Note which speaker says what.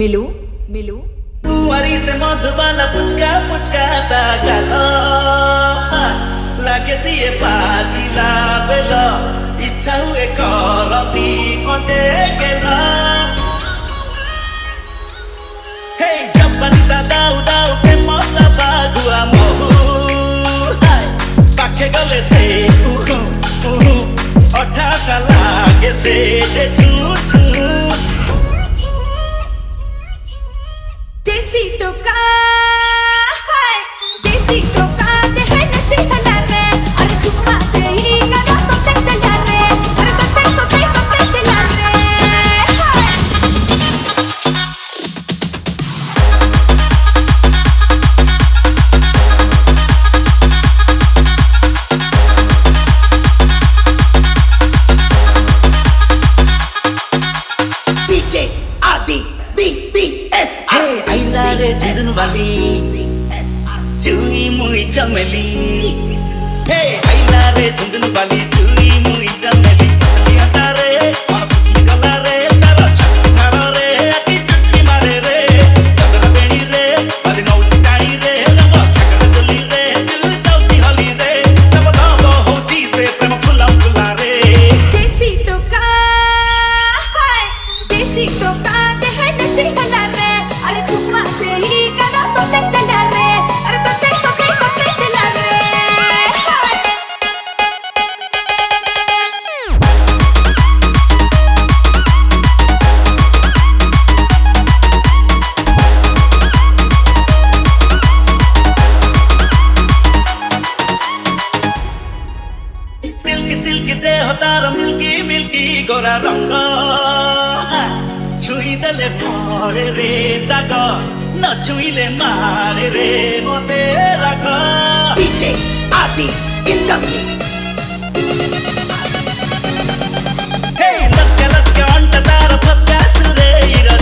Speaker 1: मिलू मिलू
Speaker 2: कुंवारी से मधुबाला पुचका पुचका दागालो लागे सी ये पाचिला बेलो इच्छा हुए करती कोटे गेला हे जपनी दादा उदाउ के मौला बागुआ महू हाय पाखे गले से अठाटा लागे से जे छू छू
Speaker 1: देसी टोका हाय देसी टोका ते है नसी हला रे अरे चुम्मा दे ही गाना तो तेला रे अरे तो तेला रे
Speaker 2: DJ Adi BBS आइला रे झुन वाली चुई मुई चमेली हे आइला रे झुन वाली चुई मुई चमेली लिया रे मन खुशी गला रे तारा छारा रे अति चुटकी मारे रे कदर बेणी रे वाली नौची टाई रे रंग ठकर चली रे दिल चौथी हली रे तब दाव होची से प्रेम फुला फुला रे
Speaker 1: देसी टोका हाय देसी टोका ते है नसी हला रे अरे चुम्मा दे ही गाना तो तेला रे अरे तो तेला रे
Speaker 2: सिल्की सिल्की देह तार मिल्की मिल्की गोरा रंग छुई देले परे रे दाग न छुईले मारे रे मते राख DJ Adi in the mix Hey let's get on the तार फसका सुरे